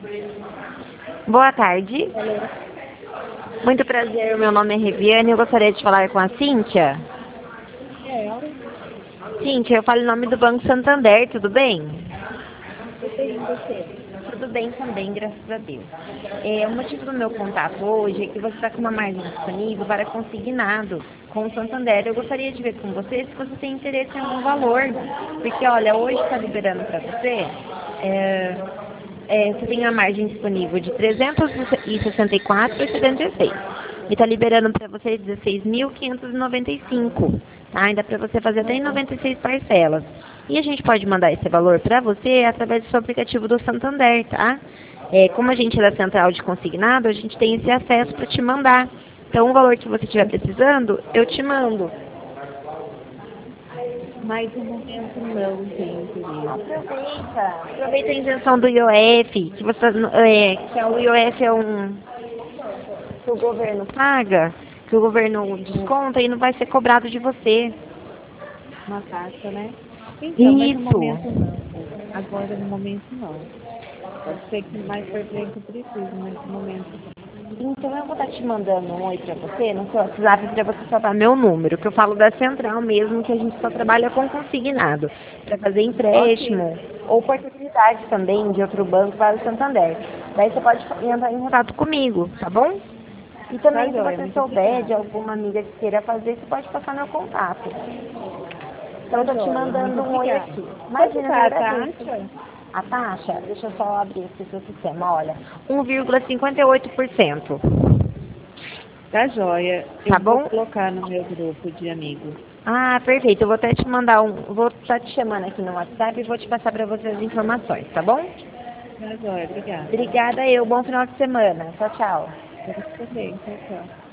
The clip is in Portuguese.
Boa tarde. Alô? Muito prazer, meu nome é Reviane. Eu gostaria de falar com a Cíntia. É ela? Cíntia, eu falo em nome do Banco Santander, tudo bem? Tudo bem, você? Tudo bem também, graças a Deus. O motivo do meu contato hoje é que você está com uma margem disponível para consignado com o Santander. Eu gostaria de ver com você se você tem interesse em algum valor. Porque, olha, hoje está liberando para você. Você tem a margem disponível de 364,76. E está liberando para você 16.595. Tá? Ainda para você fazer até em 96 parcelas. E a gente pode mandar esse valor para você através do seu aplicativo do Santander, tá? Como a gente é da central de consignado, a gente tem esse acesso para te mandar. Então, o valor que você estiver precisando, eu te mando. Mas no momento não tenho interesse. Aproveita a isenção do IOF, que que o IOF é que o governo paga, que o governo desconta e não vai ser cobrado de você. Uma taxa, né? Então, mas no Isso. momento não. Agora no momento não. Pode ser que mais pra frente eu precise, mas no momento não. Então eu vou estar te mandando um oi pra você no seu WhatsApp pra você salvar meu número, que eu falo da central mesmo, que a gente só trabalha com consignado, para fazer empréstimo ou oportunidade também de outro banco para o Santander. Daí você pode entrar em contato comigo, tá bom? E também se joia, você muito souber de obrigada. alguma amiga que queira fazer, você pode passar meu contato. Então eu tô te Joia, mandando muito um oi obrigada. aqui. Quanto Imagina, eu tá a agradeço. taxa? A taxa, deixa eu só abrir aqui o seu sistema, olha, 1,58%. Tá joia. Tá Eu vou bom? colocar no meu grupo de amigos. Ah, perfeito. Eu vou até te mandar vou estar te chamando aqui no WhatsApp e vou te passar para você as informações, tá bom? Tá joia, obrigada. Obrigada eu. Bom final de semana. Tchau, tchau. Você também, tchau, tchau.